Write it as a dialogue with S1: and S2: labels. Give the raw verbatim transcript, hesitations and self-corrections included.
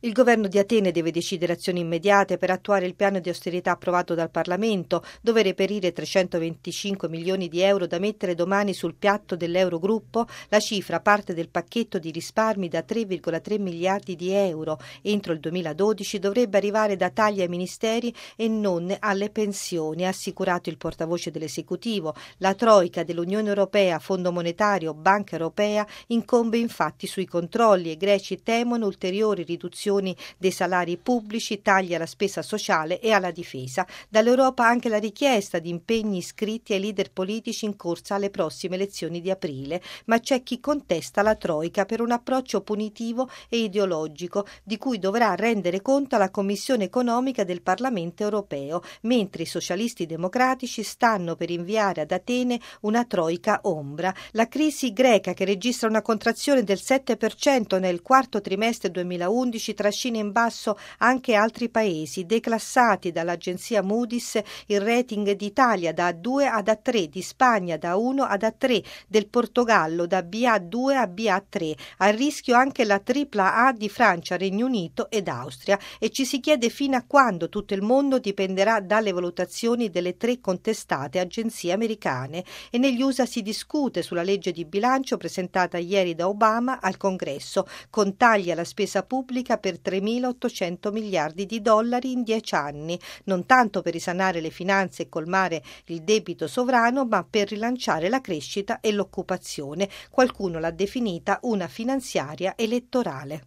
S1: Il governo di Atene deve decidere azioni immediate per attuare il piano di austerità approvato dal Parlamento, dove reperire trecentoventicinque milioni di euro da mettere domani sul piatto dell'Eurogruppo. La cifra parte del pacchetto di risparmi da tre virgola tre miliardi di euro. Entro il duemiladodici dovrebbe arrivare da tagli ai ministeri e non alle pensioni, ha assicurato il portavoce dell'esecutivo. La troica dell'Unione Europea, Fondo Monetario, Banca Europea incombe infatti sui controlli e i greci temono ulteriori riduzioni dei salari pubblici, tagli alla spesa sociale e alla difesa. Dall'Europa anche la richiesta di impegni scritti ai leader politici in corsa alle prossime elezioni di aprile, ma c'è chi contesta la Troica per un approccio punitivo e ideologico di cui dovrà rendere conto la Commissione economica del Parlamento europeo, mentre i socialisti democratici stanno per inviare ad Atene una Troica ombra. La crisi greca, che registra una contrazione del sette per cento nel quarto trimestre duemilaundici, trascina in basso anche altri paesi, declassati dall'agenzia Moody's il rating d'Italia da A due ad A tre, di Spagna da uno ad A tre, del Portogallo da B A due a B A tre, a rischio anche la tripla A di Francia, Regno Unito ed Austria, e ci si chiede fino a quando tutto il mondo dipenderà dalle valutazioni delle tre contestate agenzie americane. E negli U S A si discute sulla legge di bilancio presentata ieri da Obama al Congresso, con tagli alla spesa pubblica per tremilaottocento miliardi di dollari in dieci anni, non tanto per risanare le finanze e colmare il debito sovrano, ma per rilanciare la crescita e l'occupazione. Qualcuno l'ha definita una finanziaria elettorale.